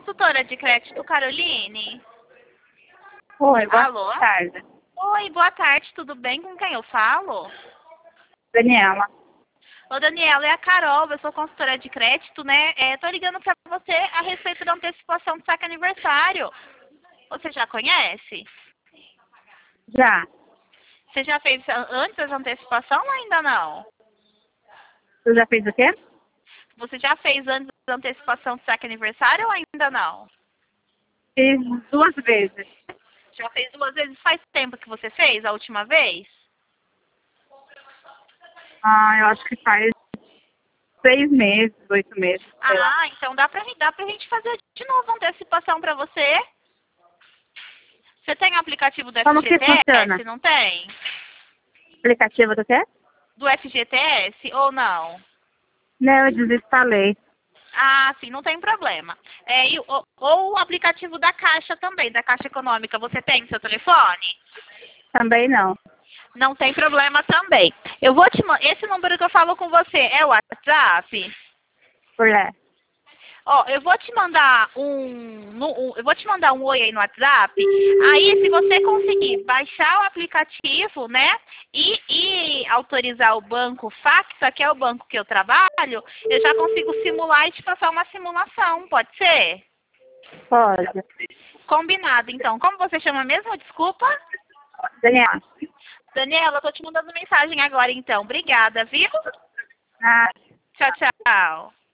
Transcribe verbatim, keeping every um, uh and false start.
consultora de crédito Caroline? Oi, boa Alô? tarde. Oi, boa tarde, tudo bem? Com quem eu falo? Daniela. Ô, Daniela, é a Carol, eu sou consultora de crédito, né? É, tô ligando pra você a respeito da antecipação do saque aniversário. Você já conhece? Já. Você já fez a- antes essa antecipação ou ainda não? Você já fez o quê? Você já fez antes da antecipação do saque aniversário ou ainda não? Fiz duas vezes. Já fez duas vezes? Faz tempo que você fez a última vez? Ah, eu acho que faz seis meses, oito meses, sei lá. Ah, então dá pra, dá pra gente fazer de novo a antecipação pra você. Você tem o aplicativo do Como que funciona? F G T S, não tem? Aplicativo do quê? Do F G T S ou não? Não, eu desinstalei. Ah, sim, não tem problema. É, e, ou, ou o aplicativo da Caixa também, da Caixa Econômica, você tem no seu telefone? Também não. Não tem problema também. Eu vou te ma- esse número que eu falo com você é o WhatsApp? Por lá. Ó, eu vou te mandar um, no- um- eu vou te mandar um oi aí no WhatsApp. Aí, se você conseguir baixar o aplicativo, né, e, e autorizar o banco Facta, que é o banco que eu trabalho, eu já consigo simular e te passar uma simulação, pode ser? Pode. Combinado, então. Como você chama mesmo? Desculpa. Daniela. Daniela, eu tô te mandando mensagem agora, então. Obrigada, viu? Ah. Tchau, tchau.